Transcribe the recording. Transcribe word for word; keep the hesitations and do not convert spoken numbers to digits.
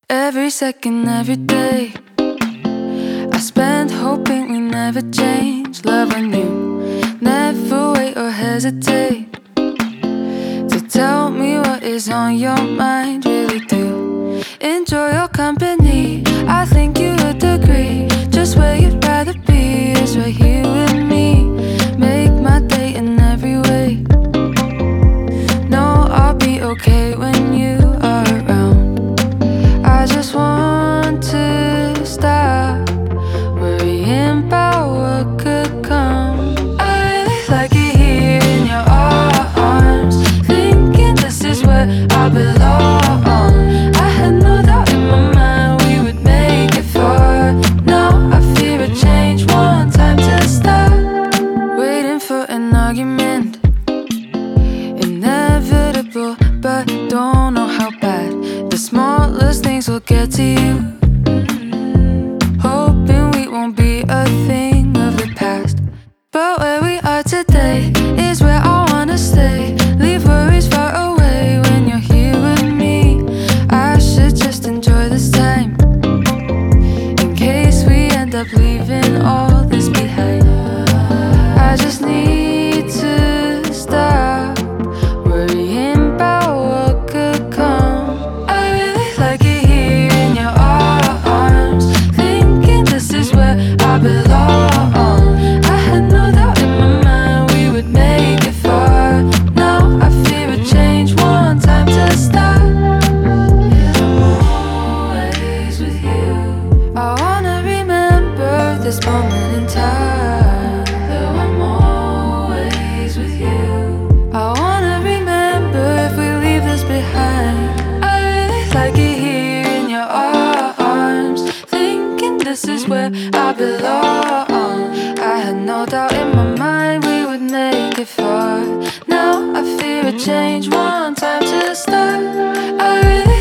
Every second, every day, I spend hoping we never change. Love on you, never wait or hesitate to tell me what is on your mind. Really do enjoy your company. I think you would agree. Just where you'd rather be is right here with me. Make my day in every way. No, I'll be okay when you are around. I just want to stop worrying about what could come. I really like it here in your arms, thinking this is where I belong. I had no doubt in my mind we would make it far. Now I fear a change, one time to stop waiting for an argument. Inevitable, but don't know how bad. The smallest things will get to you. Hoping we won't be a thing of the past, but where we are today is where I wanna stay. Leave worries far away when you're here with me. I should just enjoy this time, in case we end up leaving all this behind. I just need to stop worrying about what could come. I really like it here in your arms, thinking this is where I belong. I had no doubt in my mind we would make it far. Now I fear a change, one time to stop. Yeah, I'm always with you. I wanna remember this moment in time, though I'm always with you. I wanna remember if we leave this behind. I really like it here in your arms, thinking this is where I belong. I had no doubt in my mind we would make it far. Now I fear a change, one time to start. I really